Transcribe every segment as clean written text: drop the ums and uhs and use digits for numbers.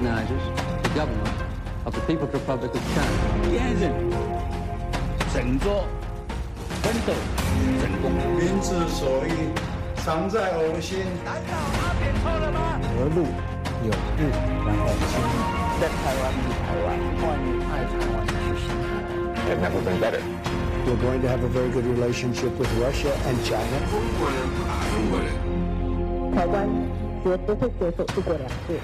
recognizes the government of the People's Republic of China. 坚韧，振作，奋斗，成功。 民之所以常在吾心。 难道他点错了吗？ 和路有路，然后亲密。 在台湾是台湾，欢迎爱台湾的是新台湾。 They've never been better. We're going to have a very good relationship with Russia and China. 台湾绝不会接受一国两制。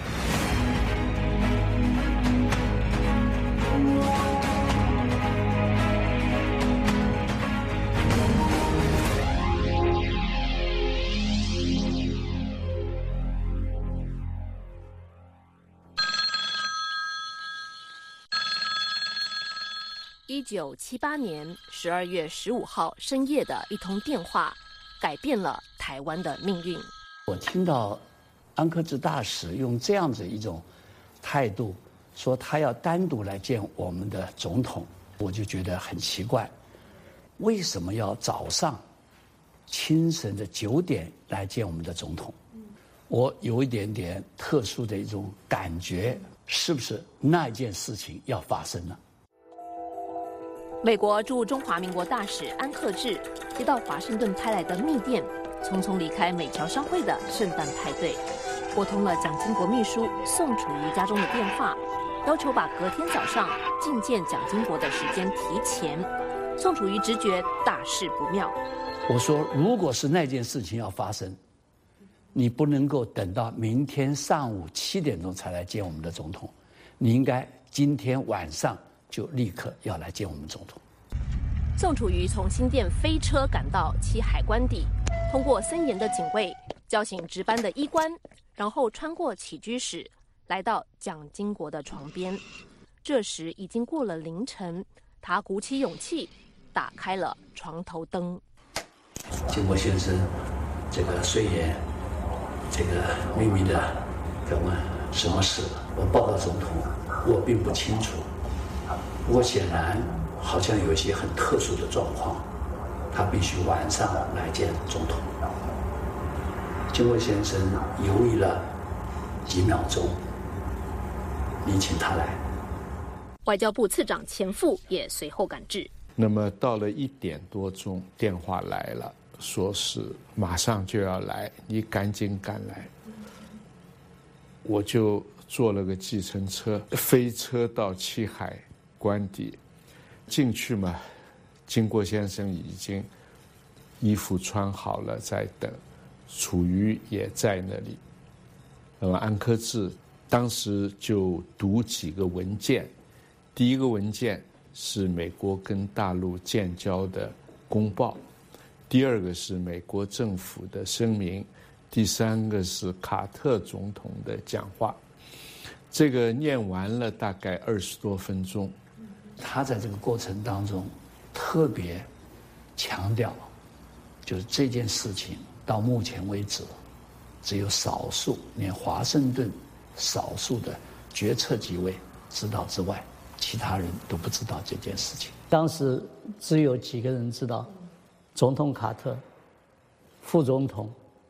1978年12月15号深夜的一通电话，改变了台湾的命运。 我听到安克志大使用这样子一种态度，说他要单独来见我们的总统，我就觉得很奇怪，为什么要早上清晨的9点来见我们的总统？我有一点点特殊的一种感觉，是不是那件事情要发生了？ 美国驻中华民国大使安克志接到华盛顿派来的密电，匆匆离开美侨商会的圣诞派对，拨通了蒋经国秘书宋楚瑜家中的电话，要求把隔天早上觐见蒋经国的时间提前。宋楚瑜直觉大事不妙， 我说如果是那件事情要发生，你不能够等到明天上午7点钟才来见我们的总统，你应该今天晚上就立刻要来见我们总统。 宋楚瑜从新店飞车赶到七海关底，通过森严的警卫，叫醒值班的医官，然后穿过起居室，来到蒋经国的床边。这时已经过了凌晨，他鼓起勇气打开了床头灯。 经国先生，这个虽然这个秘密的问什么事，我报告总统，我并不清楚。不过显然好像有一些很特殊的状况，他必须晚上来见总统。经国先生犹豫了几秒钟，你请他来。 外交部次长钱复也随后赶至。 那么到了1点多钟，电话来了，说是马上就要来，你赶紧赶来。我就坐了个计程车，飞车到七海关底，进去嘛，经国先生已经衣服穿好了在等，楚瑜也在那里。那么安克志当时就读几个文件，第一个文件是美国跟大陆建交的公报，第二个是美国政府的声明，第三个是卡特总统的讲话。这个念完了大概20多分钟。 他在这个过程当中特别强调，就是这件事情到目前为止只有少数，连华盛顿少数的决策机位知道之外，其他人都不知道这件事情。 当时只有几个人知道，总统卡特，副总统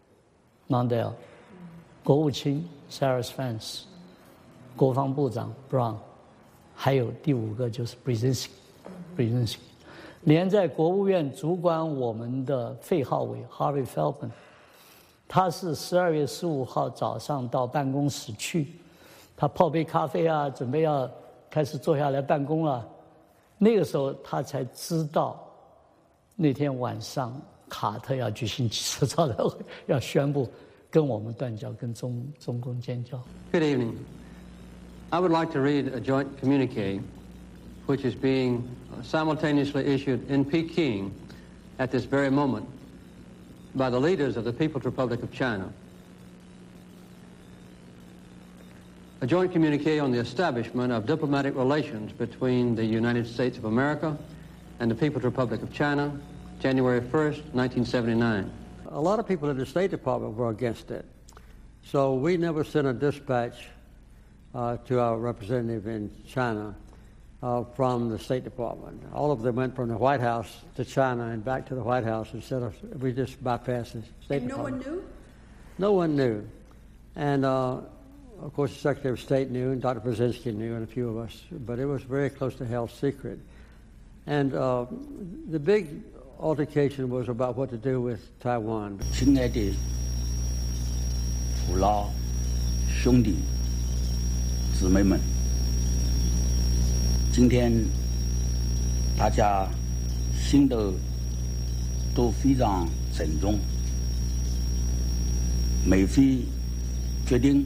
Mondale， 国务卿 Cyrus Vance， 国防部长 Brown， 还有第5个就是 Brzezinski， 连在国务院主管我们的费浩伟 Harvey Feldman， 他是12月15号早上到办公室去，他泡杯咖啡啊，准备要开始坐下来办公了。那个时候他才知道，那天晚上卡特要举行记者招待会，要宣布跟我们断交，跟中共建交。 Good evening. I would like to read a joint communique, which is being simultaneously issued in Peking at this very moment by the leaders of the People's Republic of China. A joint communique on the establishment of diplomatic relations between the United States of America and the People's Republic of China, January 1st, 1979. A lot of people in the State Department were against it. So we never sent a dispatch to our representative in China from the State Department. All of them went from the White House to China and back to the White House instead of, we just bypassed the State Department. And no one knew? No one knew. And Of course, the Secretary of State knew, and Dr. Brzezinski knew, and a few of us, but it was very close to held secret. And the big altercation was about what to do with Taiwan. 亲爱的父老兄弟姊妹们，今天大家心都非常沉重。美菲决定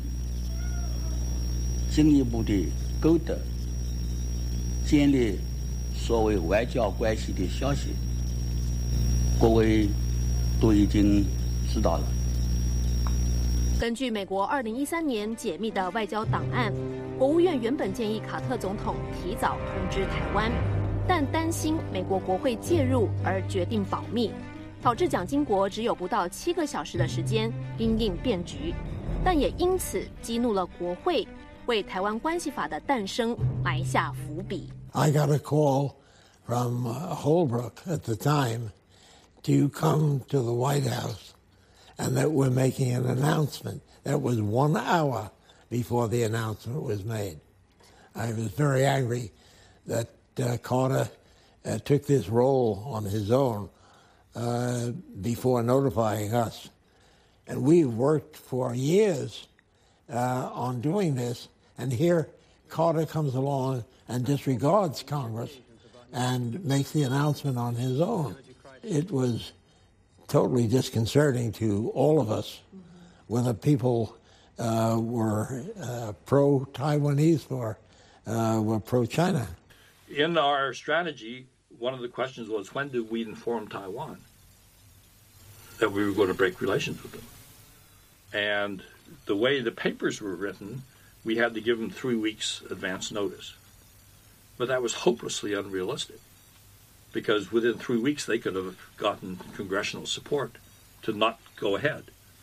进一步的勾搭、建立所谓外交关系的消息，各位都已经知道了。 根据美国2013年解密的外交档案，国务院原本建议卡特总统提早通知台湾，但担心美国国会介入而决定保密，导致蒋经国只有不到7个小时的时间因应变局，但也因此激怒了国会，为台湾关系法的诞生埋下伏笔。 I got a call from Holbrooke at the time to come to the White House and that we're making an announcement. That was 1 hour before the announcement was made. I was very angry that Carter took this role on his own before notifying us. And we've worked for years on doing this, and here Carter comes along and disregards Congress and makes the announcement on his own. It was totally disconcerting to all of us, whether people were pro-Taiwanese or were pro-China. In our strategy, one of the questions was, when did we inform Taiwan that we were going to break relations with them? And the way the papers were written, we had to give them 3 weeks advance notice. But that was hopelessly unrealistic, because within 3 weeks they could have gotten congressional support to not go ahead.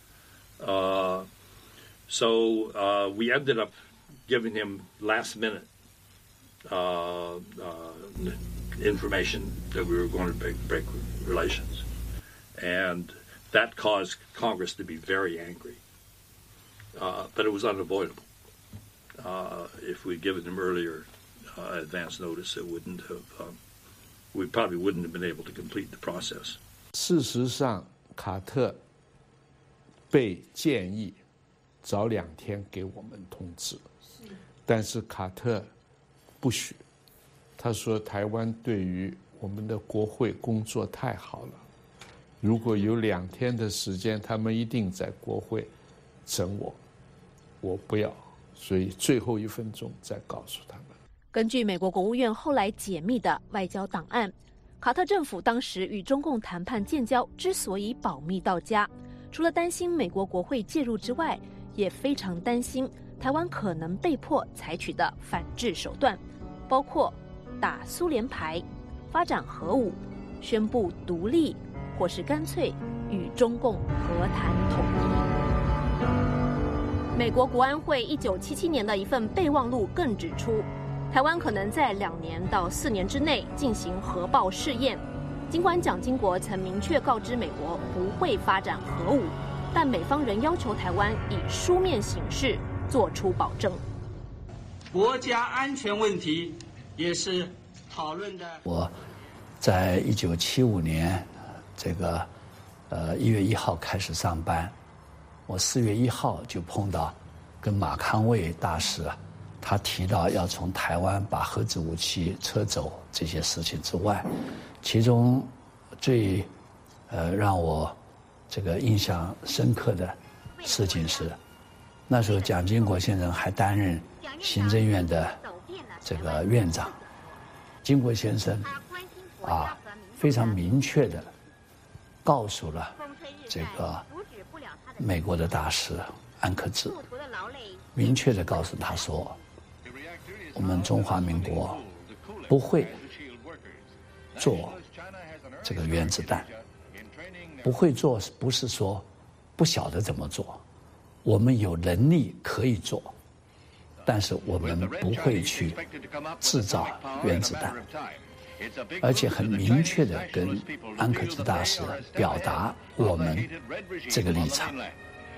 So we ended up giving him last-minute information that we were going to break relations. And that caused Congress to be very angry. But it was unavoidable. If we'd given them earlier advance notice, it wouldn't have, we probably wouldn't have been able to complete the process. 事实上，卡特被建议早2天给我们通知，但是卡特不许。他说台湾对于我们的国会工作太好了，如果有2天的时间，他们一定在国会整我，我不要，所以最后1分钟再告诉他们。 根据美国国务院后来解密的外交档案，卡特政府当时与中共谈判建交之所以保密到家，除了担心美国国会介入之外，也非常担心台湾可能被迫采取的反制手段，包括打苏联牌、发展核武、宣布独立，或是干脆与中共和谈统一。美国国安会1977年的一份备忘录更指出，台湾可能在2年到4年之内进行核爆试验。尽管蒋经国曾明确告知美国不会发展核武，但美方仍要求台湾以书面形式做出保证。 国家安全问题也是讨论的。 我在1975年这个1月1号开始上班，我4月1号就碰到跟马康卫大使他提到要从台湾把核子武器撤走这些事情之外，其中最让我这个印象深刻的事情是，那时候蒋经国先生还担任行政院的这个院长，经国先生非常明确的告诉了这个美国的大使安克志，明确的告诉他说，我们中华民国不会做这个原子弹，不会做不是说不晓得怎么做，我们有能力可以做，但是我们不会去制造原子弹，而且很明确的跟安克志大使表达我们这个立场。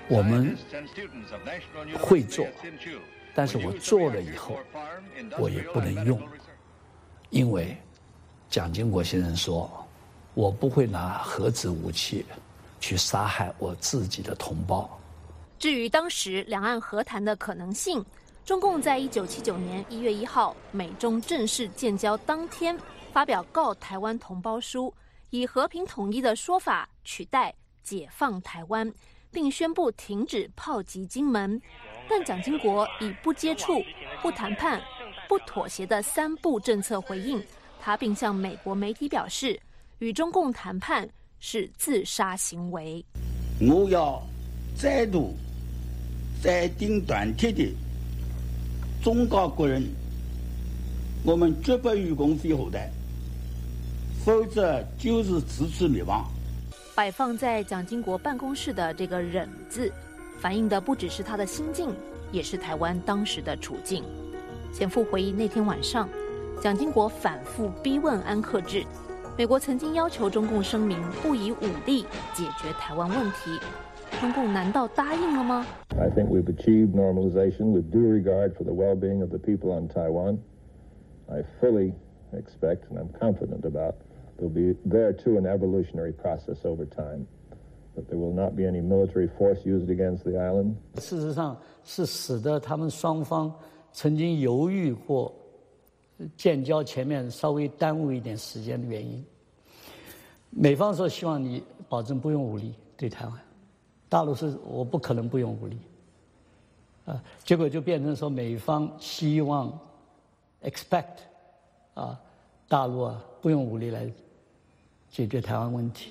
我们会做，但是我做了以后，我也不能用，因为蒋经国先生说，我不会拿核子武器去杀害我自己的同胞。 至于当时两岸和谈的可能性，中共在1979年1月1号美中正式建交当天发表告台湾同胞书，以和平统一的说法取代解放台湾，并宣布停止炮击金门。但蒋经国以不接触、不谈判、不妥协的3不政策回应，他并向美国媒体表示，与中共谈判是自杀行为。 我要再度斩钉断铁地忠告国人，我们绝不与共飞后台，否则就是自取灭亡。 摆放在蒋经国办公室的这个忍字，反映的不只是他的心境，也是台湾当时的处境。前夫回忆那天晚上，蒋经国反复逼问安克志，美国曾经要求中共声明不以武力解决台湾问题，中共难道答应了吗？ I think we've achieved normalization with due regard for the well-being of the people on Taiwan. I fully expect, and I'm confident about, there'll be there too an evolutionary process over time, that there will not be any military force used against the island. 事实上是使得他们双方曾经犹豫过建交前面稍微耽误一点时间的原因。美方说希望你保证不用武力对台湾，大陆是我不可能不用武力，结果就变成说美方希望 expect 大陆不用武力来解决台湾问题，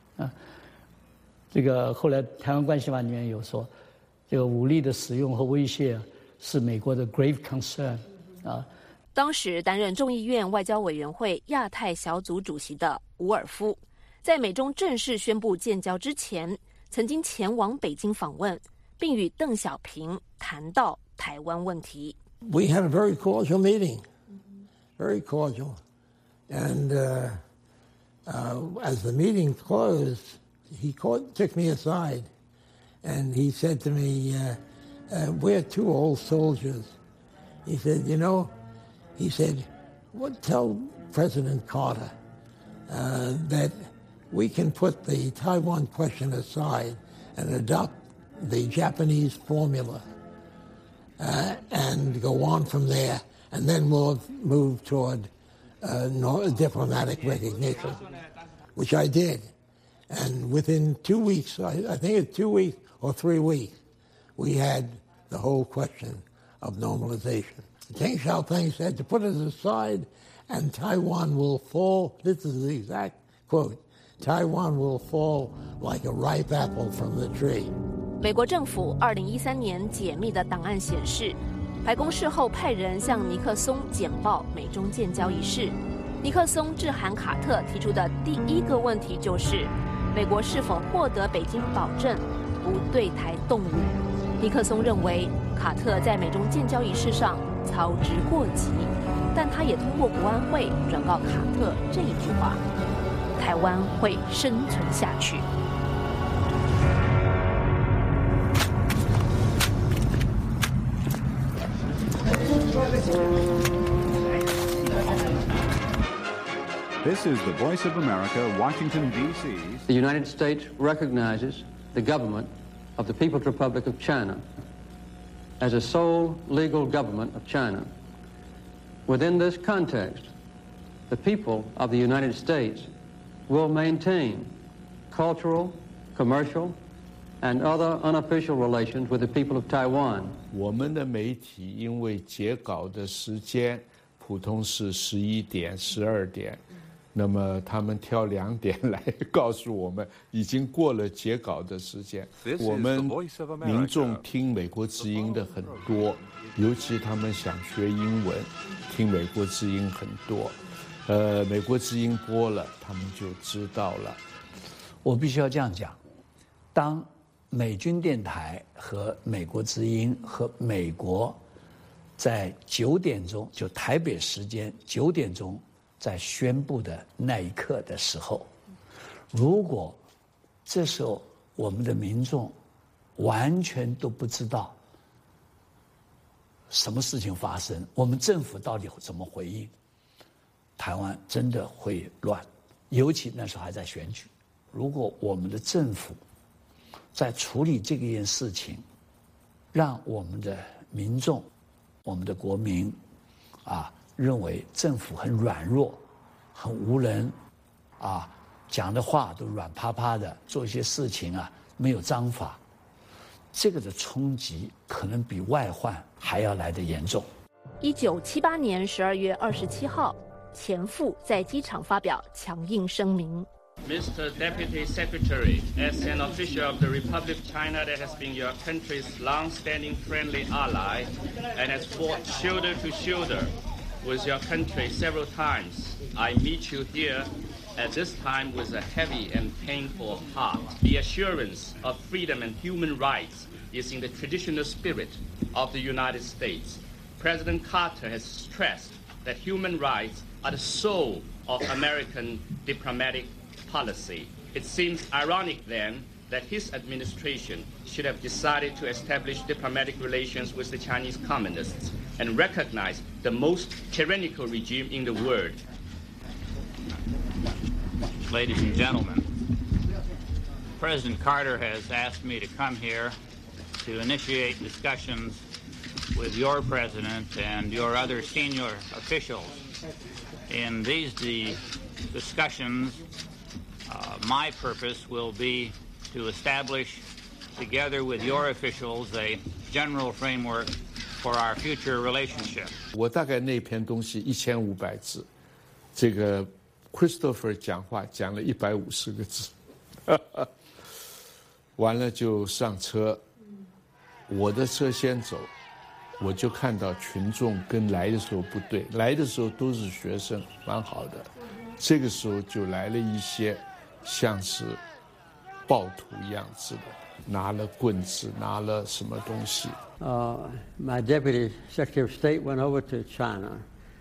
这个后来台湾关系法里面有说，这个武力的使用和威胁是美国的 grave concern 当时担任众议院外交委员会亚太小组主席的伍尔夫，在美中正式宣布建交之前，曾经前往北京访问，并与邓小平谈到台湾问题。 We had a very cordial meeting, very cordial, and as the meeting closed, he took me aside, and he said to me, "We're two old soldiers." He said, "You know," he said, "tell President Carter that we can put the Taiwan question aside and adopt the Japanese formula and go on from there, and then we'll move toward diplomatic recognition," which I did. And within 2 weeks, I think it's 2 weeks or 3 weeks, we had the whole question of normalization. Deng Xiaoping said to put it aside and Taiwan will fall, this is the exact quote, Taiwan will fall like a ripe apple from the tree. 美国政府2013年解密的档案显示，白宫事后派人向尼克松简报美中建交一事。尼克松致函卡特提出的第一个问题就是，美国是否获得北京保证不对台动武？尼克松认为卡特在美中建交仪式上操之过急，但他也通过国安会转告卡特这一句话：台湾会生存下去。 This is the Voice of America, Washington, D.C. The United States recognizes the government of the People's Republic of China as a sole legal government of China. Within this context, the people of the United States will maintain cultural, commercial, and other unofficial relations with the people of Taiwan. 我们的媒体因为截稿的时间普通是11点、12点，那么他们挑2点来告诉我们已经过了截稿的时间。我们民众听美国之音的很多，尤其他们想学英文，听美国之音很多。美国之音播了，他们就知道了。 我必须要这样讲，当美军电台和美国之音和美国在9点钟，就台北时间9点钟在宣布的那一刻的时候，如果这时候我们的民众完全都不知道什么事情发生，我们政府到底怎么回应？台湾真的会乱，尤其那时候还在选举。如果我们的政府在处理这件事情，让我们的民众、我们的国民认为政府很软弱、很无能，讲的话都软趴趴的，做一些事情没有章法，这个的冲击可能比外患还要来得严重。 1978年12月27号，前夫在机场发表强硬声明。 Mr. Deputy Secretary, as an official of the Republic of China that has been your country's long-standing friendly ally and has fought shoulder to shoulder with your country several times, I meet you here at this time with a heavy and painful heart. The assurance of freedom and human rights is in the traditional spirit of the United States. President Carter has stressed that human rights are the soul of American diplomatic policy. It seems ironic then that his administration should have decided to establish diplomatic relations with the Chinese Communists and recognize the most tyrannical regime in the world. Ladies and gentlemen, President Carter has asked me to come here to initiate discussions with your president and your other senior officials. In these discussions, my purpose will be to establish, together with your officials, a general framework for our future relationship. 我大概那篇东西1500字，这个 Christopher 讲话讲了150个字，完了就上车，我的车先走，我就看到群众跟来的时候不对，来的时候都是学生，蛮好的，这个时候就来了一些像是暴徒样子的，拿了棍子，拿了什么东西。 My Deputy Secretary of State went over to China,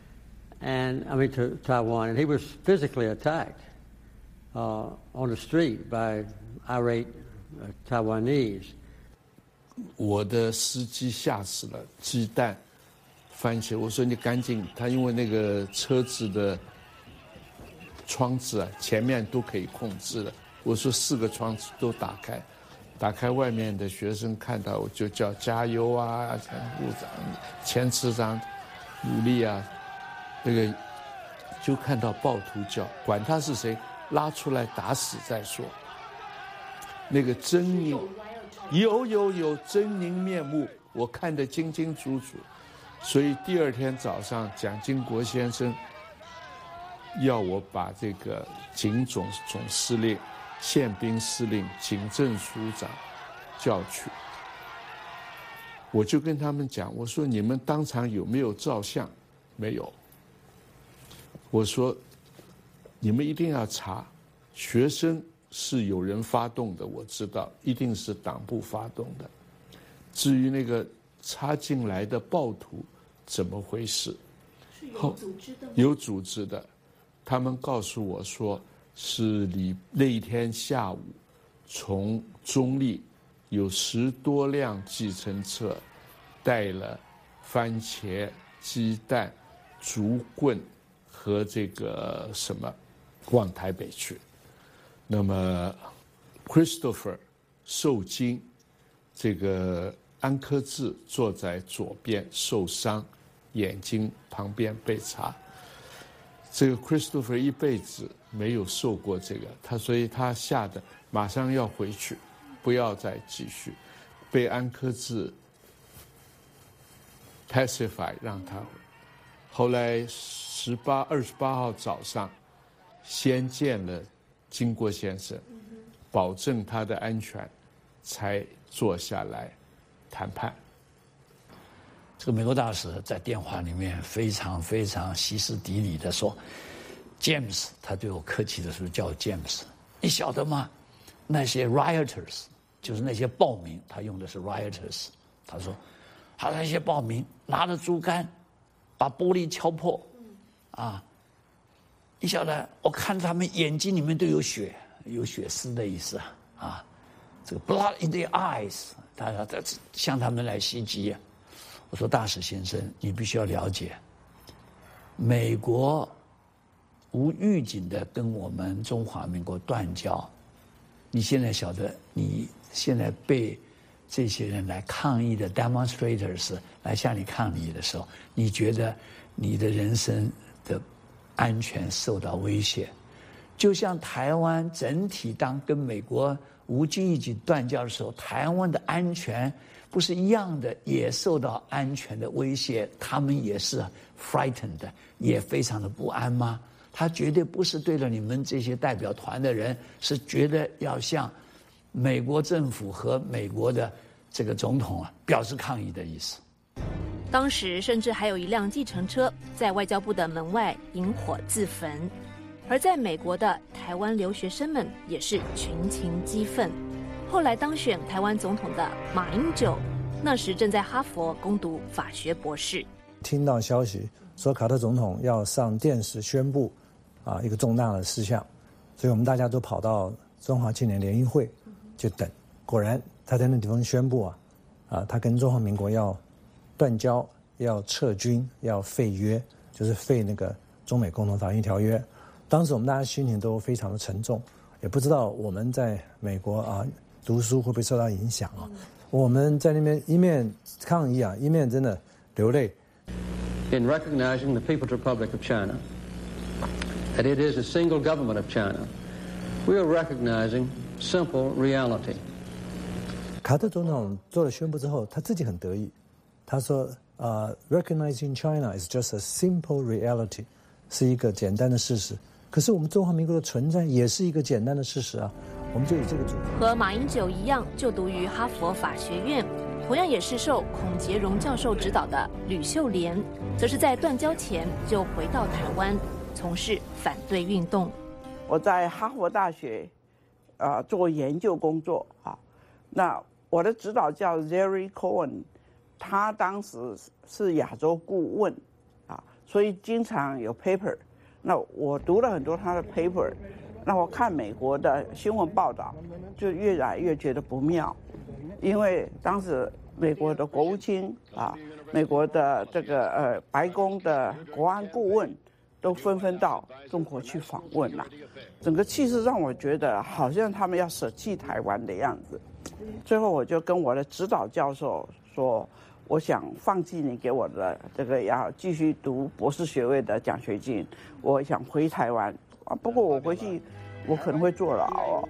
to Taiwan, and he was physically attacked on the street by irate Taiwanese. 我的司机吓死了，鸡蛋、番茄，我说你赶紧，他因为那个车子的窗子前面都可以控制的，我说4个窗子都打开，打开外面的学生看到我就叫加油啊，前部长、前次长努力啊，那个就看到暴徒叫，管他是谁，拉出来打死再说。那个狰狞，有狰狞面目，我看得清清楚楚。所以第2天早上，蒋经国先生要我把这个警总总司令、宪兵司令、警政署长叫去，我就跟他们讲，我说你们当场有没有照相？没有。我说你们一定要查，学生是有人发动的，我知道一定是党部发动的。至于那个插进来的暴徒怎么回事？ 是有组织的吗？ 有组织的，他们告诉我说是那一天下午，从中立有10多辆计程车，带了番茄、鸡蛋、竹棍和这个什么，往台北去。那么 Christopher 受惊，这个安科志坐在左边受伤，眼睛旁边被插。这个 Christopher 一辈子没有受过这个，所以他吓得马上要回去，不要再继续，被安科志 pacify 让他。后来28号早上，先见了经国先生，保证他的安全，才坐下来谈判。 这个美国大使在电话里面非常非常歇斯底里的说 ：“James， 他对我客气的时候叫我 James， 你晓得吗？那些 rioters 就是那些暴民，他用的是 rioters。他说，他那些暴民拿着竹竿，把玻璃敲破，你晓得，我看他们眼睛里面都有血丝的意思啊， 这个 blood in their eyes， 他向他们来袭击啊。我说大使先生，你必须要了解，美国无预警的跟我们中华民国断交，你现在晓得，你现在被这些人来抗议的 demonstrators 来向你抗议的时候，你觉得你的人身的安全受到威胁，就像台湾整体当跟美国无经预警断交的时候，台湾的安全不是一样的，也受到安全的威胁，他们也是 frightened 的，也非常的不安吗？他绝对不是对着你们这些代表团的人，是觉得要向美国政府和美国的这个总统表示抗议的意思。 当时甚至还有一辆计程车在外交部的门外引火自焚，而在美国的台湾留学生们也是群情激愤。后来当选台湾总统的马英九，那时正在哈佛攻读法学博士。 听到消息说卡特总统要上电视宣布一个重大的事项，所以我们大家都跑到中华青年联谊会去等。果然他在那地方宣布他跟中华民国要断交，要撤军，要废约，就是废那个中美共同防御条约。当时我们大家心情都非常的沉重，也不知道我们在美国读书会不会受到影响我们在那边一面抗议一面真的流泪。 In recognizing the People's Republic of China, that it is a single government of China, we are recognizing simple reality. 卡特总统做了宣布之后，他自己很得意，他说recognizing China is just a simple reality， 是一个简单的事实。可是我们中华民国的存在也是一个简单的事实我们就以这个主题。 和马英九一样，就读于哈佛法学院，同样也是受孔杰荣教授指导的吕秀莲，则是在断交前就回到台湾，从事反对运动。 我在哈佛大学做研究工作那我的指导教 Jerry Cohen， 他当时是亚洲顾问所以经常有 paper。那我读了很多他的 paper， 那我看美国的新闻报道，就越来越觉得不妙，因为当时美国的国务卿美国的这个白宫的国安顾问都纷纷到中国去访问整个气势让我觉得好像他们要舍弃台湾的样子。最后我就跟我的指导教授说，我想放弃你给我的这个要继续读博士学位的奖学金，我想回台湾不过我回去我可能会坐牢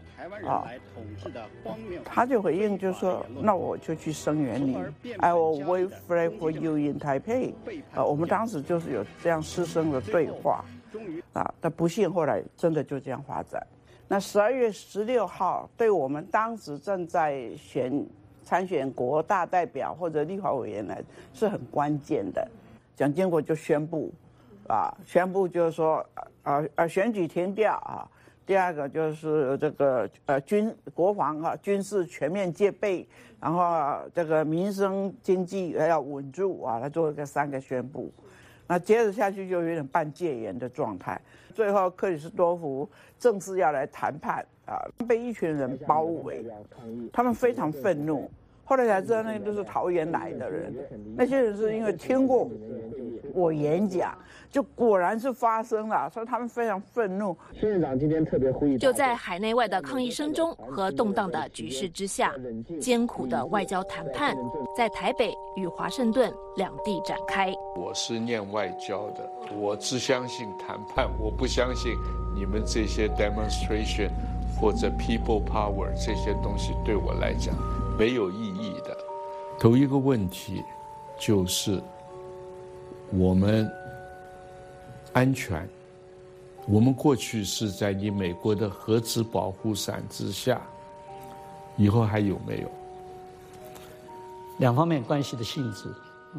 他就回应就说，那我就去声援你 I will wait for you in Taipei。我们当时就是有这样师生的对话但不幸后来真的就这样发展。那12月16号对我们当时正在参选国大代表或者立法委员来是很关键的。蒋经国就宣布就是说选举停掉第二个就是这个国防军事全面戒备，然后这个民生经济要稳住他做了个3个宣布。那接着下去就有点半戒严的状态。最后克里斯多夫正式要来谈判被一群人包围，他们非常愤怒。后来才知道那都是桃园来的人，那些人是因为听过我演讲，就果然是发生了，所以他们非常愤怒。 孙院长今天特别呼吁， 就在海内外的抗议声中和动荡的局势之下，艰苦的外交谈判在台北与华盛顿两地展开。 我是念外交的，我只相信谈判，我不相信你们这些 demonstration 或者 people power 这些东西对我来讲没有意义的。头一个问题就是我们安全，我们过去是在你美国的核子保护伞之下，以后还有没有？ 两方面关系的性质，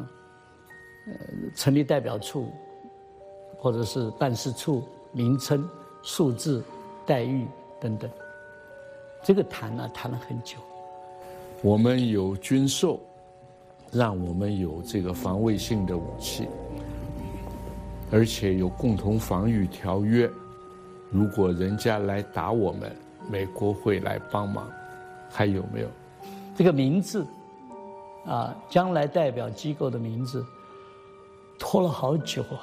成立代表处或者是办事处名称、数字、待遇等等，这个谈了很久。 我们有军售，让我们有这个防卫性的武器，而且有共同防御条约，如果人家来打我们，美国会来帮忙。 还有没有？ 这个名字啊，将来代表机构的名字拖了好久啊。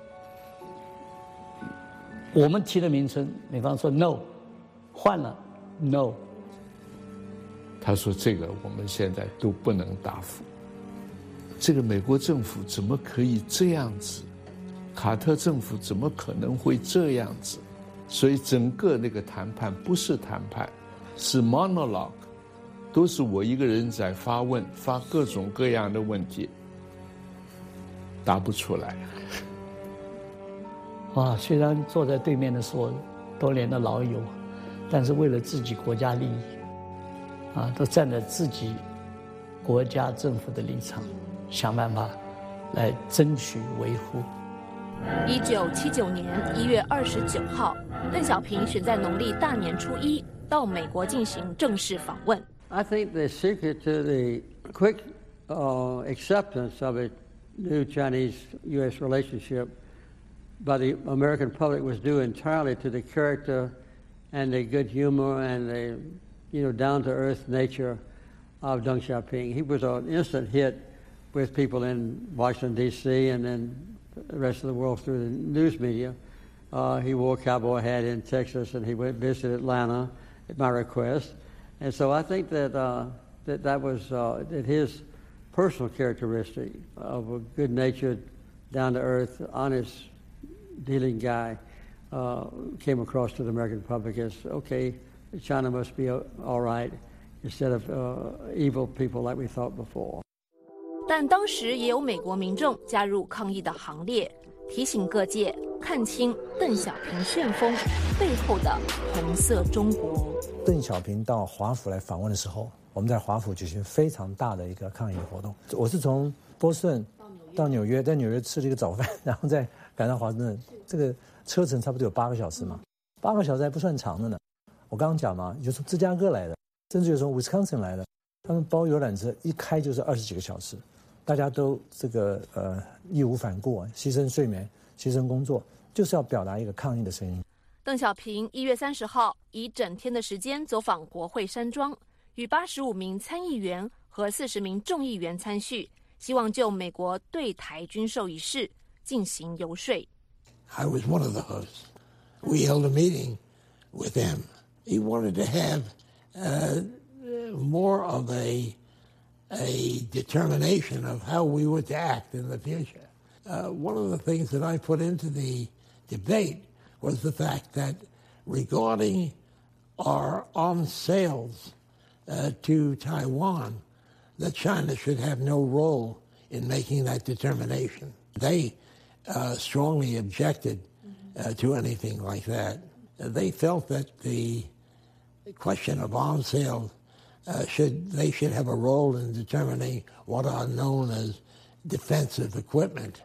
我们提的名称，美方说 no， 换了 no。 他说这个我们现在都不能答复。这个美国政府怎么可以这样子？卡特政府怎么可能会这样子？所以整个那个谈判不是谈判，是 monologue， 都是我一个人在发问，发各种各样的问题，答不出来。 啊，虽然坐在对面的是我多年的老友，但是为了自己国家利益，啊，都站在自己国家政府的立场，想办法来争取维护。 1979年1月29号，邓小平选在农历大年初一到美国进行正式访问。 I think the secret to the quick acceptance of a new Chinese-U.S. relationship by the American public was due entirely to the character and the good humor and the, down-to-earth nature of Deng Xiaoping. He was an instant hit with people in Washington, D.C., and then the rest of the world through the news media. He wore a cowboy hat in Texas, and he went visit Atlanta at my request. And so I think that that was that his personal characteristic of a good-natured, down-to-earth, honest dealing guy came across to the American public as, okay, China must be all right, instead of evil people like we thought before. 但当时也有美国民众加入抗议的行列，提醒各界看清邓小平旋风背后的红色中国。 邓小平到华府来访问的时候，我们在华府举行非常大的一个抗议活动。我是从波士顿到纽约，在纽约吃了一个早饭，然后再赶到华盛顿，这个车程差不多有8个小时嘛，8个小时还不算长的呢。我刚刚讲嘛，有从芝加哥来的，甚至有从 Wisconsin 来的，他们包游览车一开就是20几个小时，大家都这个义无反顾，牺牲睡眠，牺牲工作，就是要表达一个抗议的声音。 邓小平1月30号以整天的时间走访国会山庄，与85名参议员和40名众议员参叙，希望就美国对台军售一事进行游说。 I was one of the hosts. We held a meeting with him. He wanted to have more of a determination of how we were to act in the future. One of the things that I put into the debate was the fact that regarding our arms sales to Taiwan, that China should have no role in making that determination. They strongly objected to anything like that. They felt that the question of arms sales they should have a role in determining what are known as defensive equipment.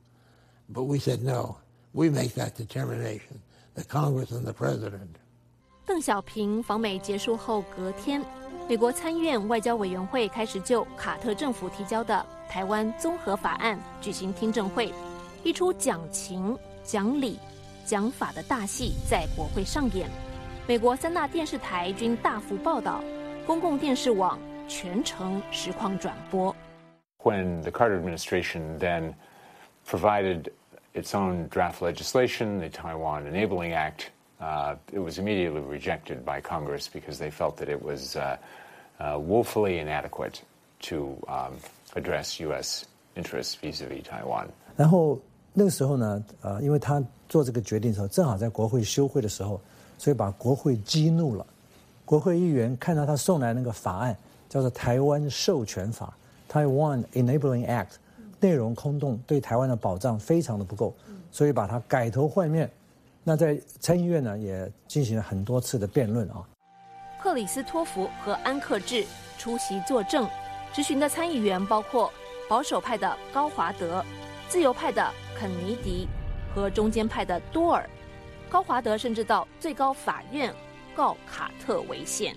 But we said no. We make that determination, the Congress and the President. 邓小平访美结束后隔天，美国参院外交委员会开始就卡特政府提交的台湾综合法案举行听证会，一出讲情、讲理、讲法的大戏在国会上演。美国3大电视台均大幅报道，公共电视网全程实况转播。 When the Carter administration then provided its own draft legislation, the Taiwan Enabling Act, it was immediately rejected by Congress because they felt that it was woefully inadequate to address U.S. interests vis-a-vis Taiwan. 然后那个时候呢，因为他做这个决定的时候，正好在国会休会的时候，所以把国会激怒了。国会议员看到他送来那个法案，叫做《台湾授权法》（Taiwan Enabling Act）。内容空洞，对台湾的保障非常的不够，所以把它改头换面。那在参议院呢，也进行了很多次的辩论啊。 克里斯托弗和安克志出席作证，质询的参议员包括保守派的高华德、自由派的肯尼迪和中间派的多尔。高华德甚至到最高法院告卡特违宪。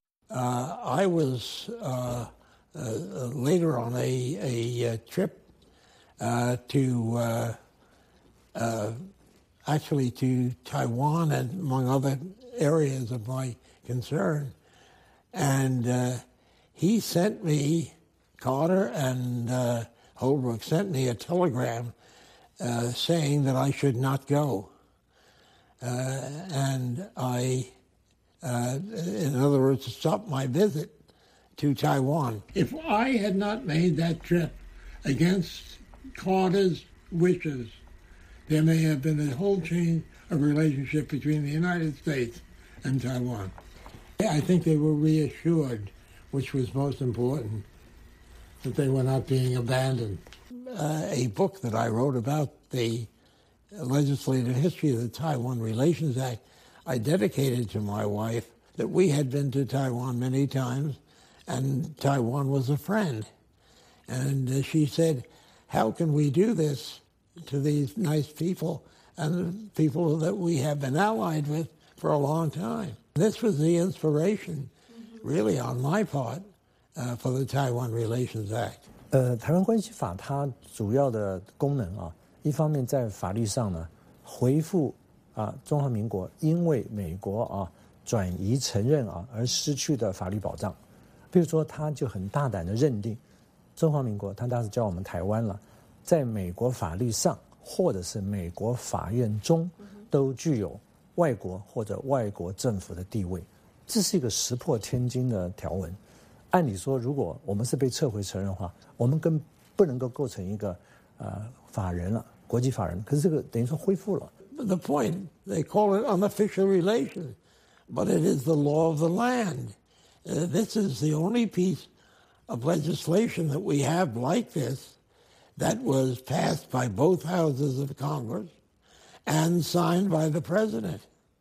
I was later on a trip actually to Taiwan and among other areas of my concern. And he sent me, Carter and Holbrooke sent me a telegram saying that I should not go. And I, in other words, stopped my visit to Taiwan. If I had not made that trip against Carter's wishes, there may have been a whole change of relationship between the United States and Taiwan. I think they were reassured, which was most important, that they were not being abandoned. A book that I wrote about the legislative history of the Taiwan Relations Act, I dedicated to my wife that we had been to Taiwan many times, and Taiwan was a friend. And she said, how can we do this to these nice people and people that we have been allied with for a long time? This was the inspiration, really, on my part, for the Taiwan Relations Act. 台湾关系法它主要的功能啊，一方面在法律上呢，回复中华民国因为美国转移承认而失去的法律保障。比如说，他就很大胆的认定，中华民国他当时叫我们台湾了，在美国法律上或者是美国法院中，都具有外国或者外国政府的地位，这是一个石破天惊的条文。按理说，如果我们是被撤回承认的话，我们更不能够构成一个法人了，国际法人。可是这个等于说恢复了。 The point, they call it unofficial relations, but it is the law of the land. This is the only piece of legislation that we have like this that was passed by both houses of Congress and signed by the president.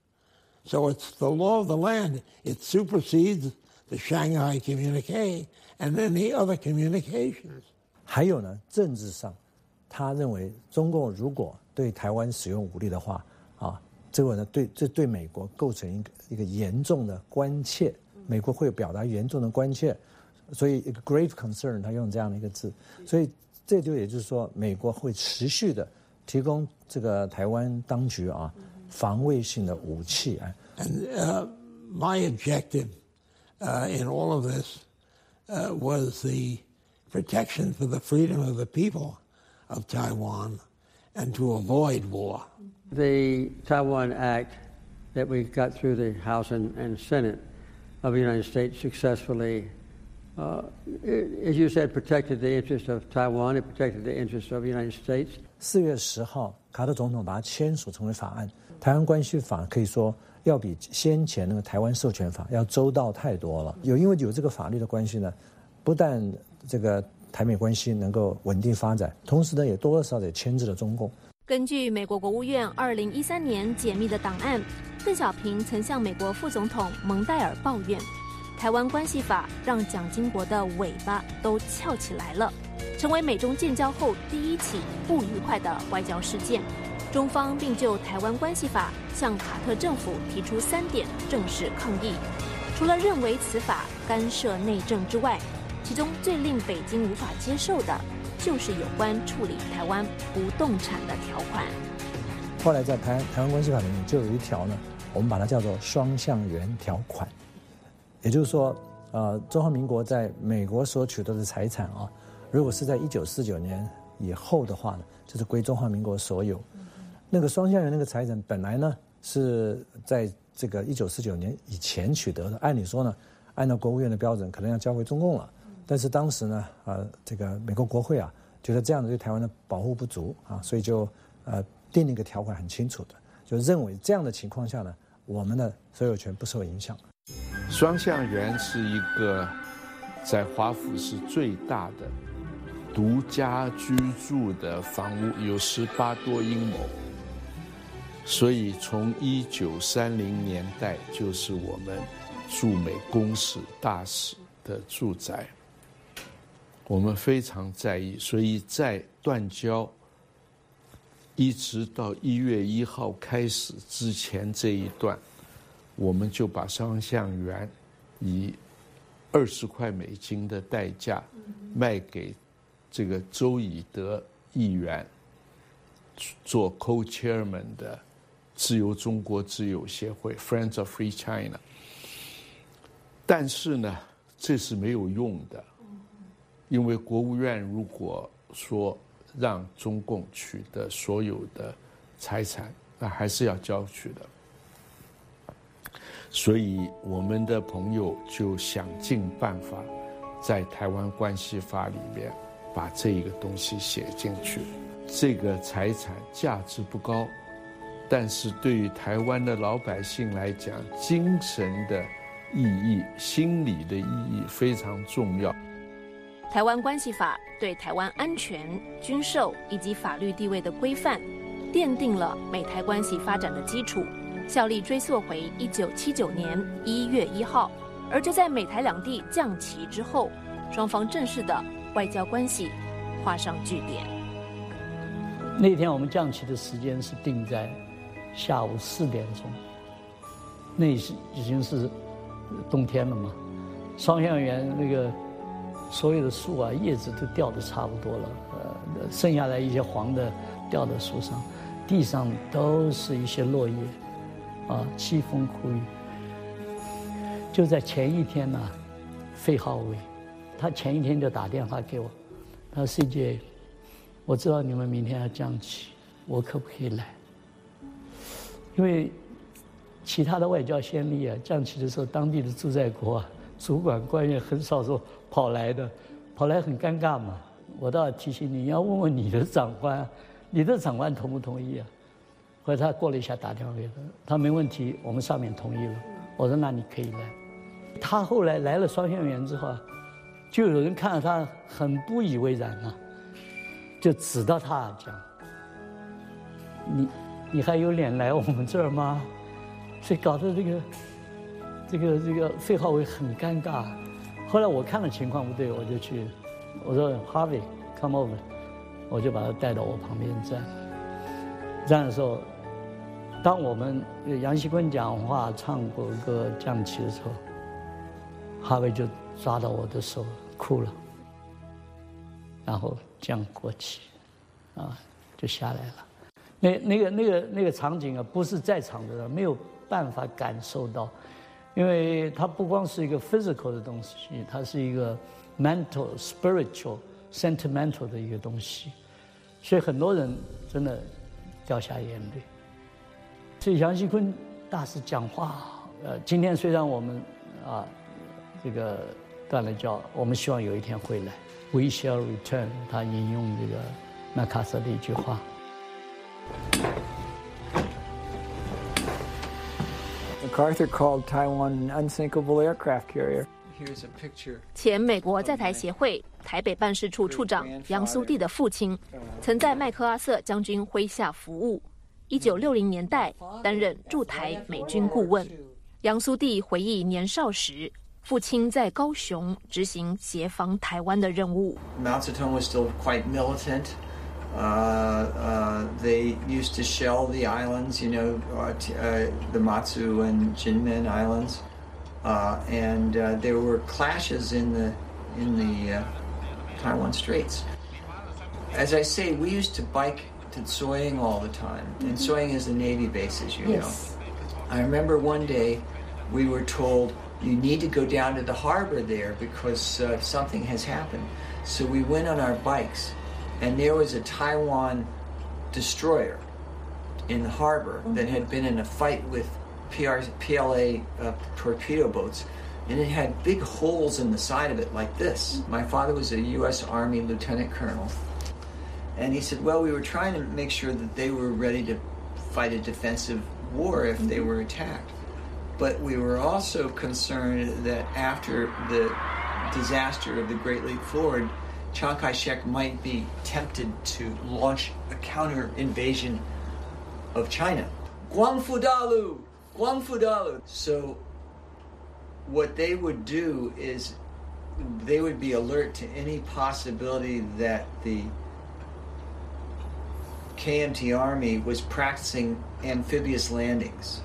So it's the law of the land. It supersedes the Shanghai Communique and any other communications. 还有呢，政治上，他认为中共如果对台湾使用武力的话，这个呢，这对美国构成一个严重的关切，美国会表达严重的关切，所以一个 grave concern， 他用这样的一个字，所以这就也就是说，美国会持续的提供这个台湾当局防卫性的武器。 And my objective in all of this was the protection for the freedom of the people of Taiwan and to avoid war. The Taiwan Act that we got through the House and Senate of the United States successfully, as you said, protected the interest of Taiwan. It protected the interest of the United States. 4月10号，卡特总统把它签署成为法案。台湾关系法可以说要比先前那个台湾授权法要周到太多了。因为有这个法律的关系呢，不但这个台美关系能够稳定发展，同时呢也多多少少也牵制了中共。 根据美国国务院2013年解密的档案，邓小平曾向美国副总统蒙代尔抱怨，台湾关系法让蒋经国的尾巴都翘起来了，成为美中建交后第一起不愉快的外交事件。中方并就台湾关系法向卡特政府提出3点正式抗议，除了认为此法干涉内政之外，其中最令北京无法接受的就是有关处理台湾不动产的条款。 后来在台湾关系法里面就有一条呢，我们把它叫做双向源条款，也就是说，中华民国在美国所取得的财产如果是在1949年以后的话呢，就是归中华民国所有。那个双向源那个财产本来呢是在这个1949年以前取得的，按理说呢，按照国务院的标准，可能要交回中共了。但是当时呢，这个美国国会觉得这样对台湾的保护不足所以就订立一个条款很清楚的，就认为这样的情况下呢，我们的所有权不受影响。 双向源是一个在华府是最大的独家居住的房屋，有18多英亩，所以从1930年代就是我们驻美公使大使的住宅。我们非常在意，所以在断交一直到1月1号开始之前这一段，我们就把双向源以20块美金的代价卖给这个周以德议员做 co-chairman 的自由中国之友协会 Friends of Free China。 但是呢，这是没有用的，因为国务院如果说让中共取得所有的财产，那还是要交取的。所以我们的朋友就想尽办法在台湾关系法里面把这一个东西写进去。这个财产价值不高，但是对于台湾的老百姓来讲，精神的意义、心理的意义非常重要。 台湾关系法对台湾安全、军售以及法律地位的规范，奠定了美台关系发展的基础，效力追溯回1979年1月1号，而就在美台两地降旗之后，双方正式的外交关系画上句点。 那天我们降旗的时间是定在下午4点钟，那已经是冬天了嘛，双向园那个所有的树啊叶子都掉得差不多了，剩下来一些黄的掉在树上，地上都是一些落叶，凄风苦雨。就在前一天呢，费浩伟，他前一天就打电话给我，他说 CJ， 我知道你们明天要降旗，我可不可以来？因为其他的外交先例啊，降旗的时候，当地的驻在国啊，主管官员很少说跑来的，跑来很尴尬嘛。我倒要提醒你，要问问你的长官，你的长官同不同意啊？后来他过了一下打电话给他没问题，我们上面同意了。我说那你可以来。他后来来了双向园之后啊，就有人看到他很不以为然啊，就指到他讲，你还有脸来我们这儿吗？所以搞得这个费浩伟很尴尬。后来我看了情况不对，我就去，我说 Harvey come over， 我就把他带到我旁边站的时候，当我们杨锡坤讲话唱国歌降旗的时候，哈维就抓到我的手哭了，然后降国旗，就下来了。那个场景啊，不是在场的人没有办法感受到，因为它不光是一个 physical 的东西，它是一个 mental、spiritual、sentimental 的一个东西，所以很多人真的掉下眼泪。所以杨锡坤大使讲话，今天虽然我们这个断了交，我们希望有一天会来 ，We shall return。他引用这个麦卡瑟的一句话。 MacArthur called Taiwan an unsinkable aircraft carrier. Here's a picture. 前美国在台协会台北办事处处长杨苏棣的父亲，曾在麦克阿瑟将军麾下服务。1960年代担任驻台美军顾问。杨苏棣回忆年少时，父亲在高雄执行协防台湾的任务。 Mao Zedong was still quite militant. They used to shell the islands, the Matsu and Jinmen Islands, and there were clashes in the Taiwan Straits. As I say, we used to bike to Soying all the time, and Soying is the Navy base, as you know. I remember one day we were told you need to go down to the harbor there because something has happened. So we went on our bikes. And there was a Taiwan destroyer in the harbor that had been in a fight with PLA torpedo boats, and it had big holes in the side of it like this. My father was a U.S. Army lieutenant colonel, and he said, well, we were trying to make sure that they were ready to fight a defensive war if they were attacked. But we were also concerned that after the disaster of the Great Leap Forward, Chiang Kai-shek might be tempted to launch a counter-invasion of China. Guangfu Dalu! Guangfu Dalu! So what they would do is they would be alert to any possibility that the KMT Army was practicing amphibious landings.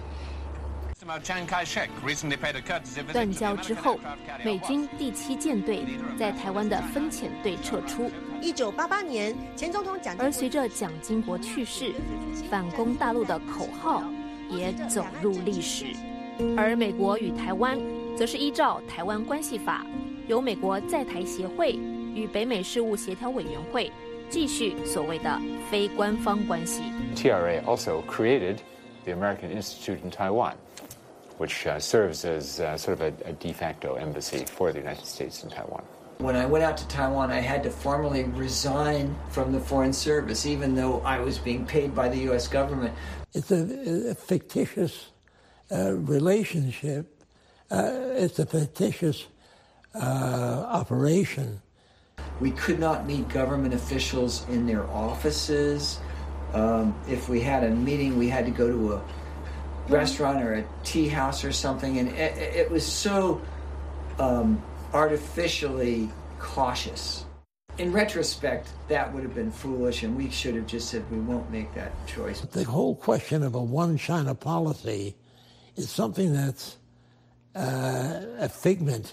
断交之后，美军第7舰队在台湾的分遣队撤出。 1988年，前总统蒋经国。 而随着蒋经国去世，反攻大陆的口号也走入历史。而美国与台湾则是依照《台湾关系法》，由美国在台协会与北美事务协调委员会继续所谓的非官方关系。 TRA also created the American Institute in Taiwan, which serves as sort of a de facto embassy for the United States in Taiwan. When I went out to Taiwan, I had to formally resign from the Foreign Service, even though I was being paid by the U.S. government. It's a fictitious relationship. It's a fictitious operation. We could not meet government officials in their offices. If we had a meeting, we had to go to a restaurant or a tea house or something, and it was so artificially cautious. In retrospect, that would have been foolish, and we should have just said we won't make that choice. The whole question of a one China policy is something that's a figment.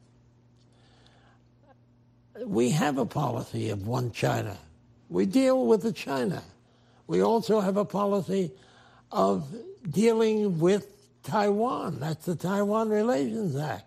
We have a policy of one China. We deal with the China. We also have a policy of dealing with Taiwan. That's the Taiwan Relations Act.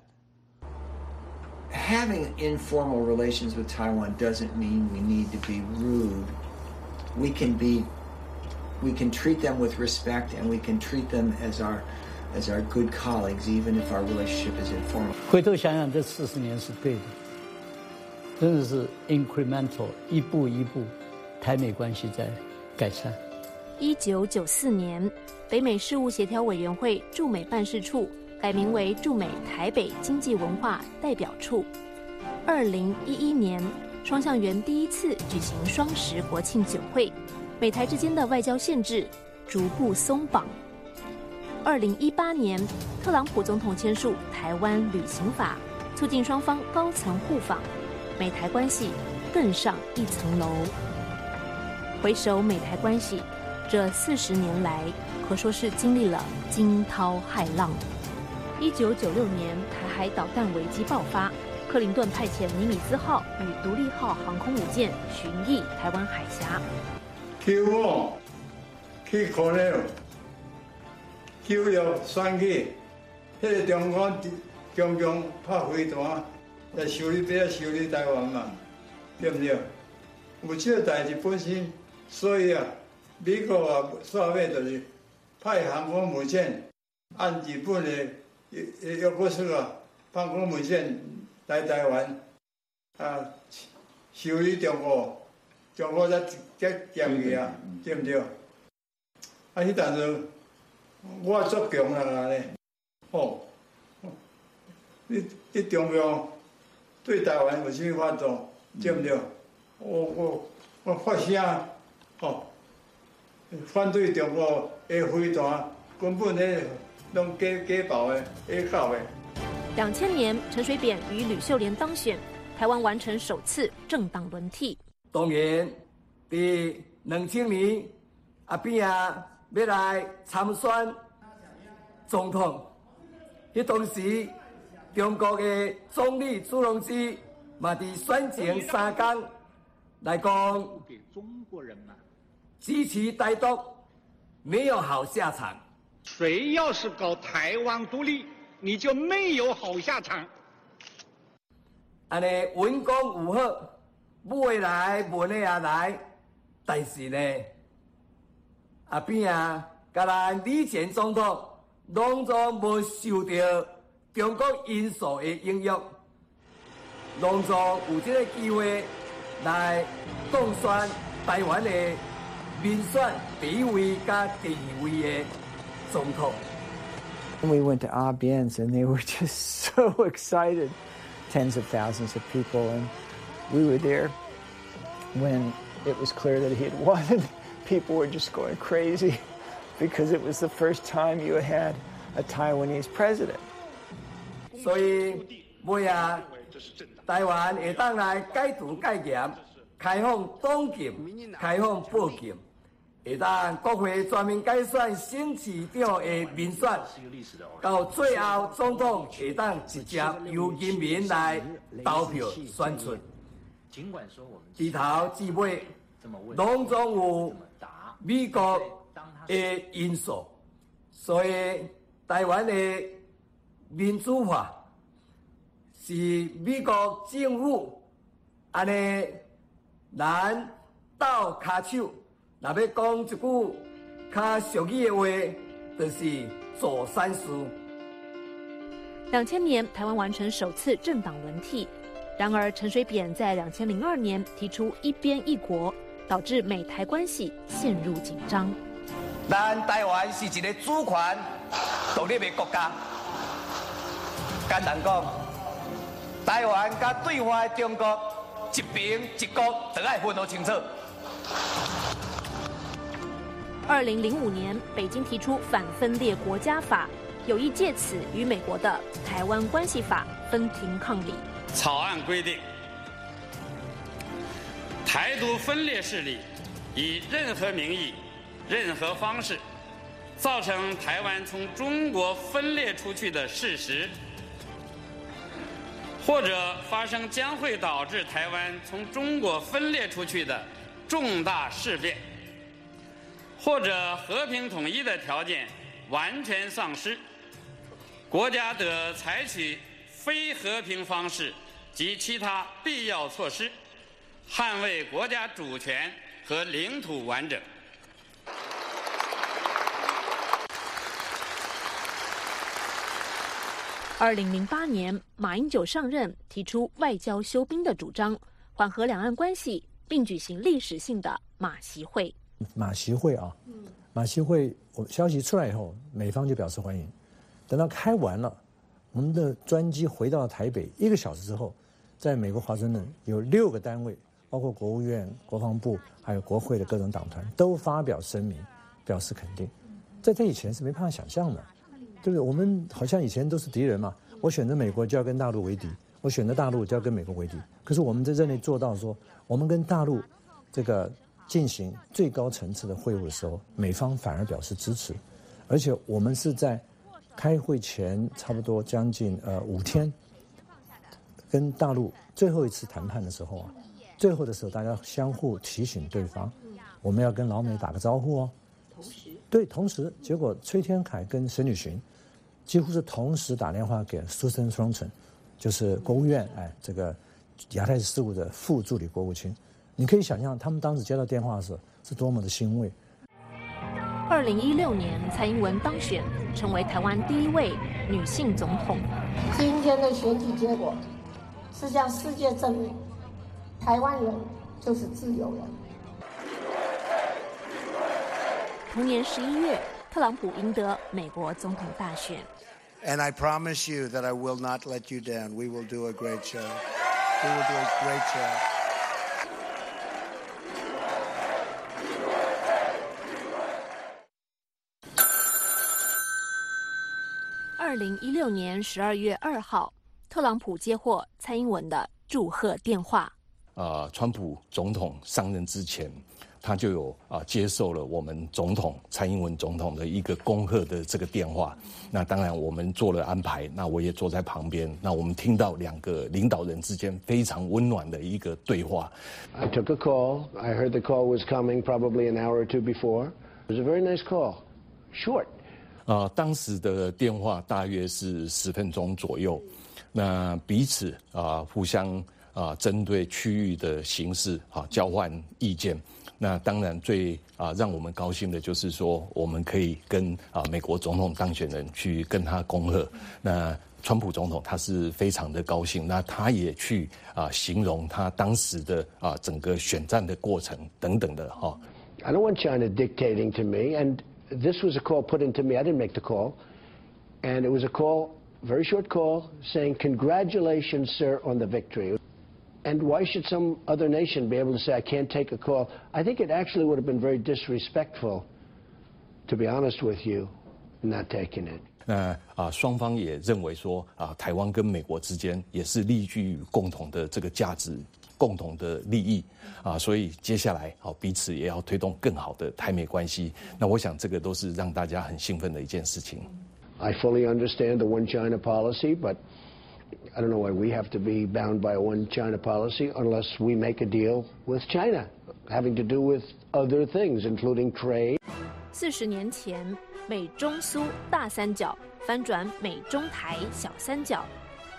Having informal relations with Taiwan doesn't mean we need to be rude. We can treat them with respect, and we can treat them as our good colleagues, even if our relationship is informal. 回头想想，这40年是对的，真的是 incremental， 一步一步，台美关系在改善。 1994年，北美事务协调委员会驻美办事处改名为驻美台北经济文化代表处。2011年，双向园第一次举行双十国庆酒会，美台之间的外交限制逐步松绑。2018年，特朗普总统签署台湾旅行法，促进双方高层互访，美台关系更上一层楼。回首美台关系，这40年来可说是经历了惊涛骇浪。1996年，台海导弹危机爆发，克林顿派遣尼米兹号与独立号航空母舰巡弋台湾海峡。 Q1 去可能96选举，迄个中国常常拍飞弹来修理台湾嘛，对不对？有这个代志本身，所以美国煞尾就是派航空母舰按日本的约克斯航空母舰来台湾，修理中国才减去对不对？迄阵时我足强啦咧，你中共对台湾有啥物法度，对不对？我发声，反对中国的飞弹，根本咧拢假爆的，假搞的。 2000年，陈水扁与吕秀莲当选，台湾完成首次政党轮替。 当然，在2000年，阿扁要来参选总统，迄当时中国的总理朱镕基嘛伫选前3天来讲，支持台独没有好下场。 谁要是搞台湾独立，你就没有好下场。 安尼文攻武吓，武的来，文的也来，但是呢，阿扁甲咱李前总统拢总无受到中国因素的影响，拢总有这个机会来当选台湾的民选第一位甲第二位的总统。 We went to ABNs and they were just so excited, tens of thousands of people, and we were there when it was clear that he had won. And people were just going crazy because it was the first time you had a Taiwanese president. 所以，尾台湾会当来戒毒戒严，开放党禁，开放报禁。会当国会全面改选新市长的民选，到最后总统会当直接由人民来投票选出。从头至尾，拢总有美国的因素，所以台湾的民主化是美国政府安尼咱斗骹手，若要讲一句较俗语的话，就是做善事。 2000年，台湾完成首次政党轮替。然而，陈水扁在2002年提出一边一国，导致美台关系陷入紧张。 咱台湾是一个主权独立的国家。简单讲，台湾甲对外的中国一边一国，都要分得清楚。 2005年，北京提出反分裂国家法，有意借此与美国的《台湾关系法》分庭抗礼。 草案规定，台独分裂势力以任何名义、任何方式，造成台湾从中国分裂出去的事实，或者发生将会导致台湾从中国分裂出去的重大事变，或者和平统一的条件完全丧失，国家得采取非和平方式及其他必要措施，捍卫国家主权和领土完整。 2008年，马英九上任，提出外交休兵的主张，缓和两岸关系，并举行历史性的马习会。 马习会啊，马习会，消息出来以后，美方就表示欢迎。等到开完了，我们的专机回到台北1个小时之后，在美国华盛顿有6个单位，包括国务院、国防部，还有国会的各种党团，都发表声明，表示肯定。在这以前是没办法想象的，对不对？我们好像以前都是敌人嘛，我选择美国就要跟大陆为敌，我选择大陆就要跟美国为敌。可是我们在这里做到说，我们跟大陆这个进行最高层次的会晤的时候，美方反而表示支持，而且我们是在开会前差不多将近5天，跟大陆最后一次谈判的时候啊，最后的时候大家相互提醒对方，我们要跟老美打个招呼哦。同时，结果崔天凯跟沈履群几乎是同时打电话给 Susan Thornton， 就是国务院这个亚太事务的副助理国务卿。你可以想象他们当时接到电话的时候是多么的欣慰。 2016年，蔡英文当选，成为台湾第1位女性总统。 今天的选举结果是向世界证明，台湾人就是自由人。 同年11月，特朗普赢得美国总统大选。 And I promise you that I will not let you down. We will do a great job. We will do a great job. 2016年12月2号，特朗普接获蔡英文的祝贺电话。 川普总统上任之前，他就有接受了我们总统蔡英文总统的一个恭贺的这个电话。那当然我们做了安排，那我也坐在旁边。那我们听到2个领导人之间非常温暖的一个对话。 I took a call. I heard the call was coming probably an hour or two before. It was a very nice call. Short. 当时的电话大约是10分钟左右。那彼此互相针对区域的形势交换意见。那当然最让我们高兴的就是说，我们可以跟美国总统当选人去跟他恭贺。那川普总统他是非常的高兴，那他也去形容他当时的整个选战的过程等等的哈。 I don't want China dictating to me, and this was a call put into me. I didn't make the call, and it was a call, very short call, saying congratulations, sir, on the victory. And why should some other nation be able to say, I can't take a call? I think it actually would have been very disrespectful, to be honest with you, not taking it. 那双方也认为说台湾跟美国之间也是立基于共同的这个价值、共同的利益所以接下来彼此也要推动更好的台美关系。那我想这个都是让大家很兴奋的一件事情。 I fully understand the one China policy, but I don't know why we have to be bound by a one China policy unless we make a deal with China, having to do with other things, including trade. 40年前，美中苏大三角翻转美中台小三角，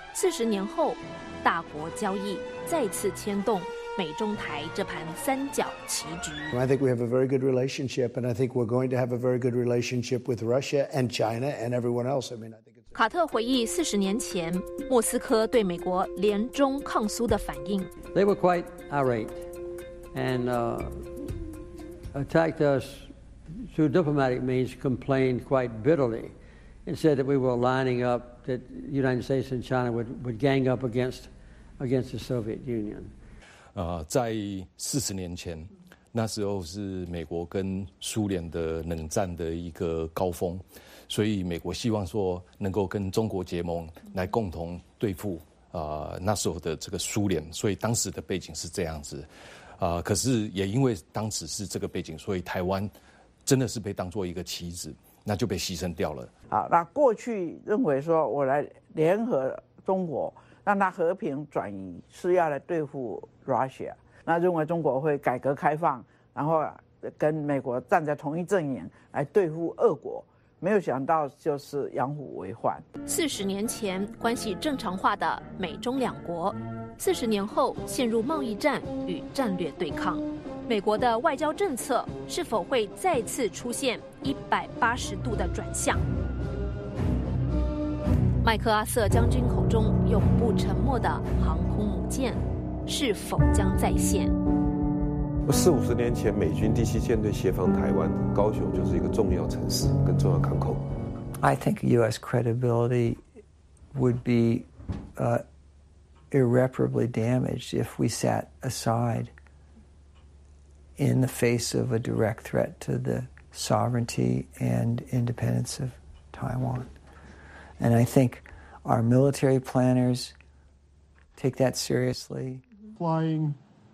40年后，大国交易再次牵动美中台这盘三角棋局。 I think we have a very good relationship, and I think we're going to have a very good relationship with Russia and China and everyone else. I mean, I think it's... 卡特回忆40年前莫斯科对美国联中抗苏的反应。 They were quite irate and attacked us through diplomatic means, complained quite bitterly, and said that we were lining up, that the United States and China would gang up against the Soviet Union. 在40年前，那时候是美国跟苏联的冷战的一个高峰，所以美国希望说能够跟中国结盟，来共同对付那时候的这个苏联，所以当时的背景是这样子。可是也因为当时是这个背景，所以台湾真的是被当作一个棋子，那就被牺牲掉了。 好，那过去认为说我来联合中国，让它和平转移，是要来对付 Russia。那认为中国会改革开放，然后跟美国站在同一阵营来对付俄国。没有想到就是养虎为患。 40年前关系正常化的美中两国，40年后陷入贸易战与战略对抗。美国的外交政策是否会再次出现180度的转向？麦克阿瑟将军口中永不沉没的航空母舰，是否将再现 ？40-50年前，美军第7舰队协防台湾，高雄就是一个重要城市跟重要港口。 I think U.S. credibility would be irreparably damaged if we sat aside in the face of a direct threat to the sovereignty and independence of Taiwan. And I think our military planners take that seriously. Flying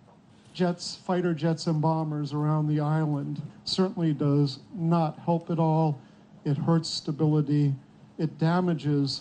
jets, fighter jets and bombers around the island certainly does not help at all. It hurts stability. It damages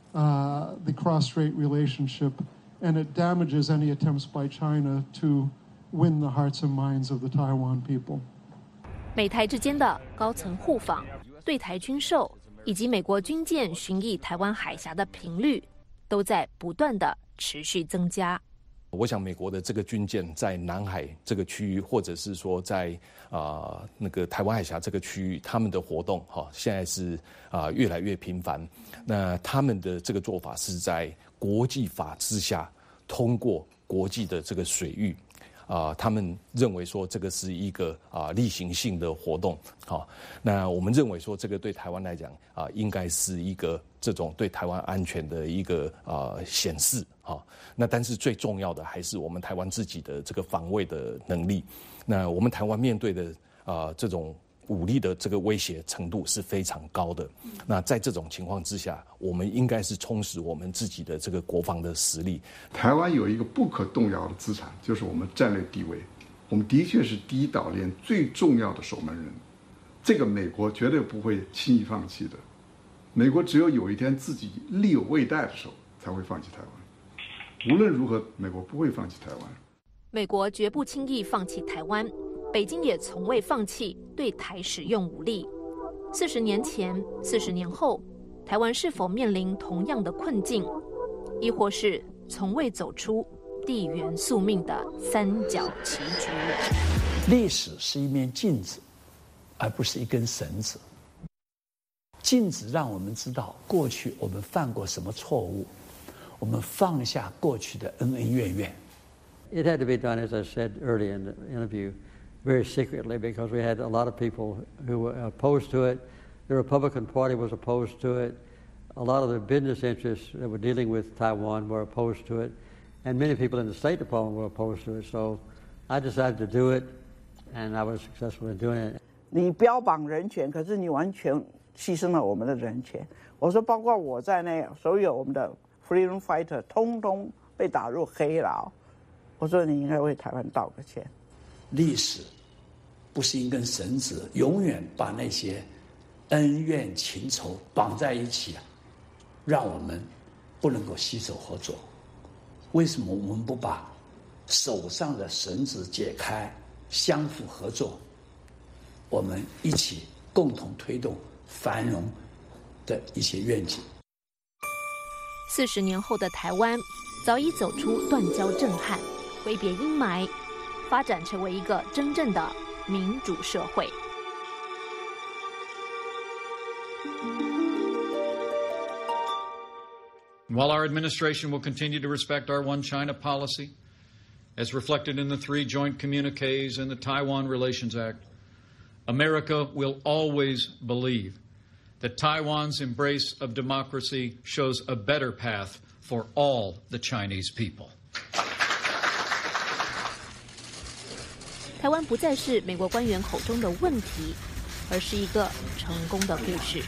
the cross-strait relationship, and it damages any attempts by China to win the hearts and minds of the Taiwan people. 美台之间的高层互访、对台军售以及美国军舰巡弋台湾海峡的频率，都在不断的持续增加。 我想美国的这个军舰在南海这个区域，或者是说在那个台湾海峡这个区域，他们的活动现在是越来越频繁。那他们的这个做法是在国际法之下，通过国际的这个水域。他们认为说这个是一个例行性的活动，那我们认为说这个对台湾来讲应该是一个这种对台湾安全的一个显示，那但是最重要的还是我们台湾自己的这个防卫的能力。那我们台湾面对的这种武力的这个威胁程度是非常高的。那在这种情况之下，我们应该是充实我们自己的这个国防的实力。 台湾有一个不可动摇的资产，就是我们战略地位。我们的确是第一岛链最重要的守门人，这个美国绝对不会轻易放弃的。美国只有一天自己力有未逮的时候，才会放弃台湾。无论如何，美国不会放弃台湾。 美国绝不轻易放弃台湾。北京也从未放弃对台使用武力。40年前、40年后，台湾是否面临同样的困境，亦或是从未走出地缘宿命的三角棋局？ 历史是一面镜子，而不是一根绳子。镜子让我们知道过去我们犯过什么错误，我们放下过去的恩恩怨怨。 It had to be done, as I said earlier in the interview, very secretly, because we had a lot of people who were opposed to it. The Republican Party was opposed to it. A lot of the business interests that were dealing with Taiwan were opposed to it. And many people in the State Department were opposed to it. So I decided to do it, and I was successful in doing it. 你标榜人权，可是你完全牺牲了我们的人权。我说，包括我在内，所有我们的 freedom fighter 通通被打入黑牢。我说，你应该为台湾道个歉。 历史不是一根绳子，永远把那些恩怨情仇绑在一起，让我们不能够携手合作。为什么我们不把手上的绳子解开，相互合作？我们一起共同推动繁荣的一些愿景。 40年后的台湾，早已走出断交震撼，挥别阴霾，发展成为一个真正的民主社会。 While our administration will continue to respect our One China policy, as reflected in the 3 joint communiques and the Taiwan Relations Act, America will always believe that Taiwan's embrace of democracy shows a better path for all the Chinese people. 台湾不再是美国官员口中的问题，而是一个成功的故事。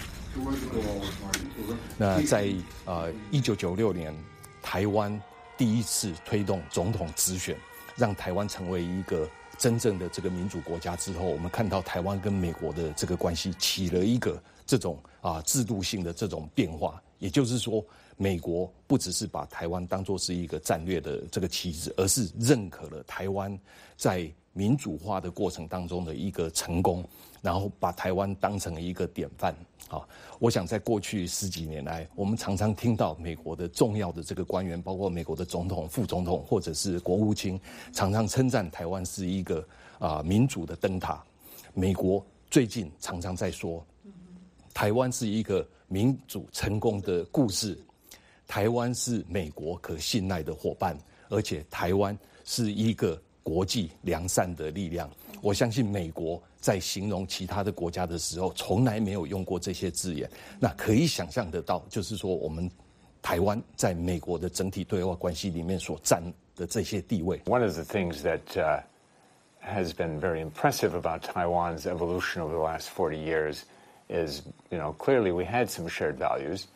那在1996年，台湾第一次推动总统直选，让台湾成为一个真正的这个民主国家之后，我们看到台湾跟美国的这个关系起了一个这种制度性的这种变化。也就是说，美国不只是把台湾当作是一个战略的这个棋子，而是认可了台湾在民主化的过程当中的一个成功，然后把台湾当成一个典范。我想在过去10几年来，我们常常听到美国的重要的这个官员，包括美国的总统、副总统或者是国务卿，常常称赞台湾是一个民主的灯塔。美国最近常常在说，台湾是一个民主成功的故事，台湾是美国可信赖的伙伴，而且台湾是一个国际良善的力量。我相信美国在形容其他的国家的时候，从来没有用过这些字眼。那可以想象得到，就是说我们台湾在美国的整体对外关系里面所占的这些地位。 One of the things that has been very impressive about Taiwan's evolution over the last 40 years is, clearly we had some shared values,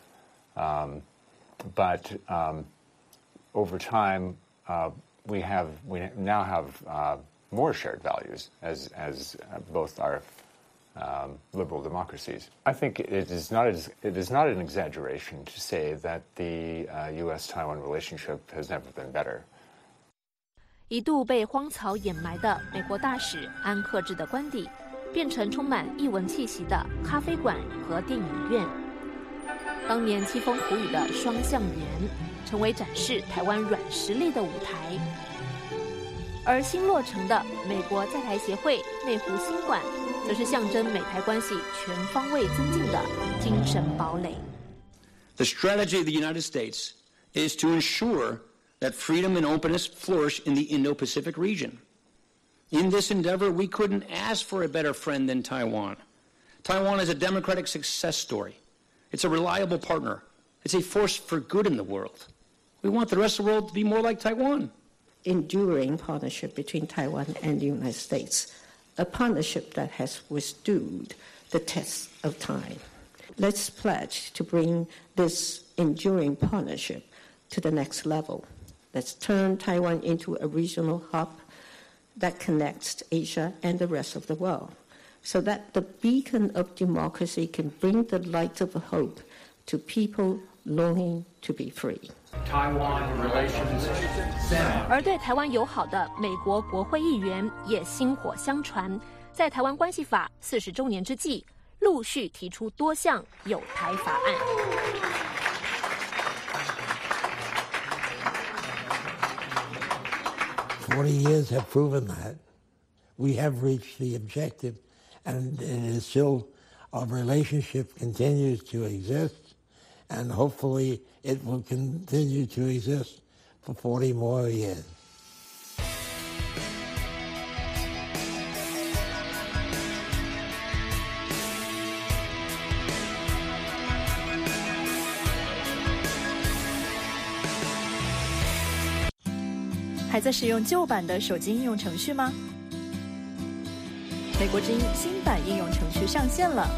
but over time we now have more shared values as both our liberal democracies. I think it is not an exaggeration to say that the U.S.-Taiwan relationship has never been better. 一度被荒草掩埋的美国大使安克志的官邸，变成充满艺文气息的咖啡馆和电影院。当年凄风苦雨的双橡园，成为展示台湾软实力的舞台。而新落成的美国在台协会内湖新馆，则是象征美台关系全方位增进的精神堡垒。 The strategy of the United States is to ensure that freedom and openness flourish in the Indo-Pacific region. In this endeavor, we couldn't ask for a better friend than Taiwan. Taiwan is a democratic success story. It's a reliable partner. It's a force for good in the world. We want the rest of the world to be more like Taiwan. Enduring partnership between Taiwan and the United States, a partnership that has withstood the test of time. Let's pledge to bring this enduring partnership to the next level. Let's turn Taiwan into a regional hub that connects Asia and the rest of the world, so that the beacon of democracy can bring the light of hope to people longing to be free. Taiwan Relations Center. 而对台湾友好的美国国会议员也薪火相传，在台湾关系法40周年之际，陆续提出多项友台法案。 40 years have proven that we have reached the objective, and it is still, our relationship continues to exist, and hopefully it will continue to exist for 40 more years. 《还在使用旧版的手机应用程序吗？美国之音新版应用程序上线了，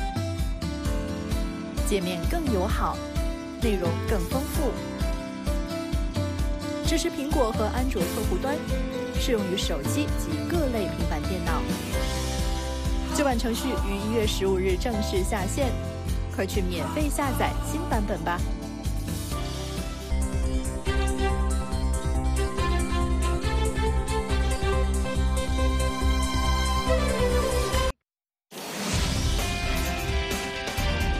界面更友好，内容更丰富，支持苹果和安卓客户端，适用于手机及各类平板电脑。旧版程序于1月15日正式下线，快去免费下载新版本吧。